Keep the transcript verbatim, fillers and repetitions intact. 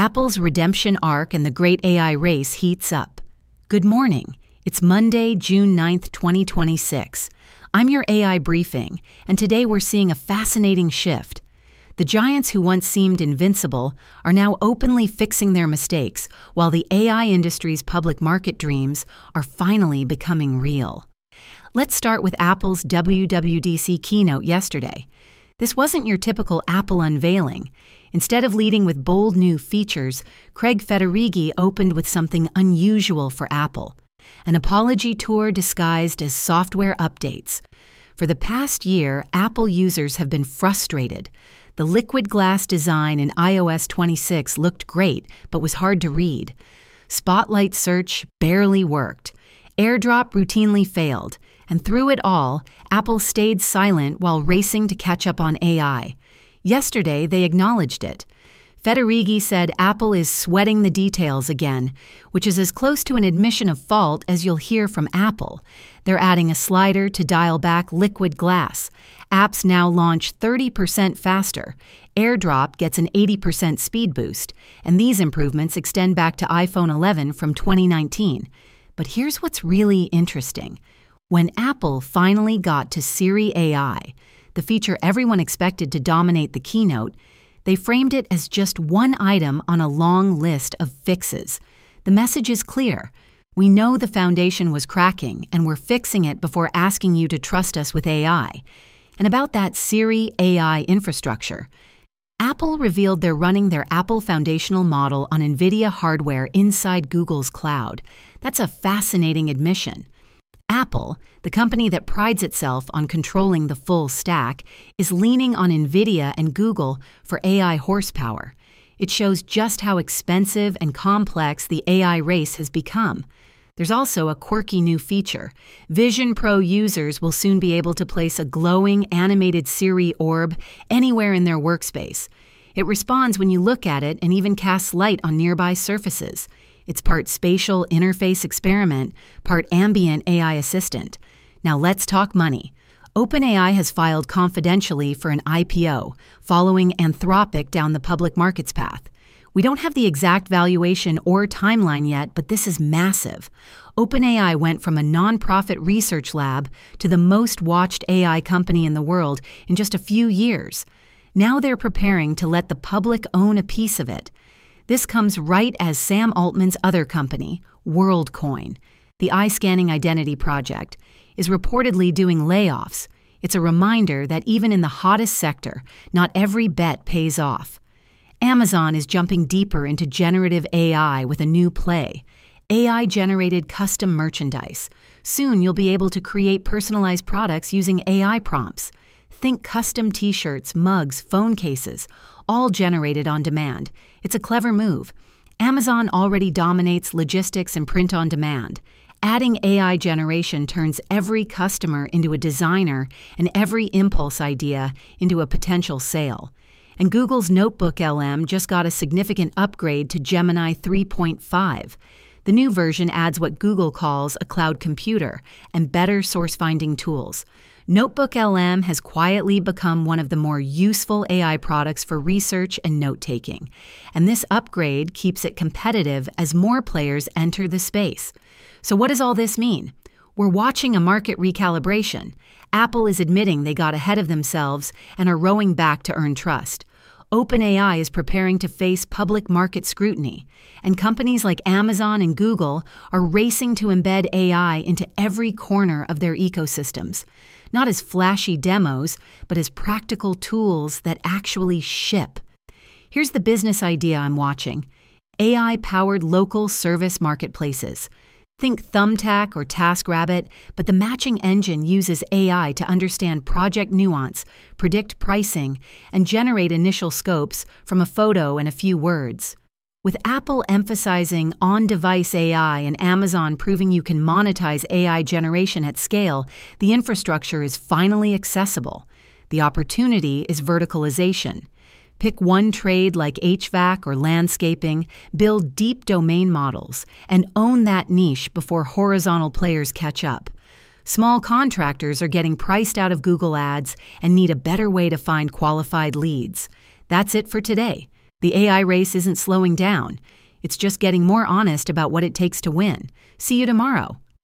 Apple's redemption arc and the great A I race heats up. Good morning. It's Monday, June ninth, twenty twenty-six. I'm your A I briefing, and today we're seeing a fascinating shift. The giants who once seemed invincible are now openly fixing their mistakes, while the A I industry's public market dreams are finally becoming real. Let's start with Apple's W W D C keynote yesterday. This wasn't your typical Apple unveiling. Instead of leading with bold new features, Craig Federighi opened with something unusual for Apple: an apology tour disguised as software updates. For the past year, Apple users have been frustrated. The liquid glass design in i O S twenty-six looked great, but was hard to read. Spotlight search barely worked. AirDrop routinely failed. And through it all, Apple stayed silent while racing to catch up on A I. Yesterday, they acknowledged it. Federighi said Apple is sweating the details again, which is as close to an admission of fault as you'll hear from Apple. They're adding a slider to dial back liquid glass. Apps now launch thirty percent faster. AirDrop gets an eighty percent speed boost, and these improvements extend back to iPhone eleven from twenty nineteen. But here's what's really interesting. When Apple finally got to Siri A I, the feature everyone expected to dominate the keynote, they framed it as just one item on a long list of fixes. The message is clear. We know the foundation was cracking, and we're fixing it before asking you to trust us with A I. And about that Siri A I infrastructure, Apple revealed they're running their Apple foundational model on NVIDIA hardware inside Google's cloud. That's a fascinating admission. Apple, the company that prides itself on controlling the full stack, is leaning on NVIDIA and Google for A I horsepower. It shows just how expensive and complex the A I race has become. There's also a quirky new feature. Vision Pro users will soon be able to place a glowing animated Siri orb anywhere in their workspace. It responds when you look at it and even casts light on nearby surfaces. It's part spatial interface experiment, part ambient A I assistant. Now let's talk money. OpenAI has filed confidentially for an I P O, following Anthropic down the public markets path. We don't have the exact valuation or timeline yet, but this is massive. OpenAI went from a nonprofit research lab to the most watched A I company in the world in just a few years. Now they're preparing to let the public own a piece of it. This comes right as Sam Altman's other company, WorldCoin, the eye-scanning identity project, is reportedly doing layoffs. It's a reminder that even in the hottest sector, not every bet pays off. Amazon is jumping deeper into generative A I with a new play: A I-generated custom merchandise. Soon you'll be able to create personalized products using A I prompts. Think custom t-shirts, mugs, phone cases, all generated on demand. It's a clever move. Amazon already dominates logistics and print on demand. Adding A I generation turns every customer into a designer and every impulse idea into a potential sale. And Google's Notebook L M just got a significant upgrade to Gemini three point five. The new version adds what Google calls a cloud computer and better source-finding tools. Notebook L M has quietly become one of the more useful A I products for research and note-taking, and this upgrade keeps it competitive as more players enter the space. So what does all this mean? We're watching a market recalibration. Apple is admitting they got ahead of themselves and are rowing back to earn trust. OpenAI is preparing to face public market scrutiny, and companies like Amazon and Google are racing to embed A I into every corner of their ecosystems. Not as flashy demos, but as practical tools that actually ship. Here's the business idea I'm watching: A I-powered local service marketplaces. Think Thumbtack or TaskRabbit, but the matching engine uses A I to understand project nuance, predict pricing, and generate initial scopes from a photo and a few words. With Apple emphasizing on-device A I and Amazon proving you can monetize A I generation at scale, the infrastructure is finally accessible. The opportunity is verticalization. Pick one trade like H V A C or landscaping, build deep domain models, and own that niche before horizontal players catch up. Small contractors are getting priced out of Google Ads and need a better way to find qualified leads. That's it for today. The A I race isn't slowing down. It's just getting more honest about what it takes to win. See you tomorrow.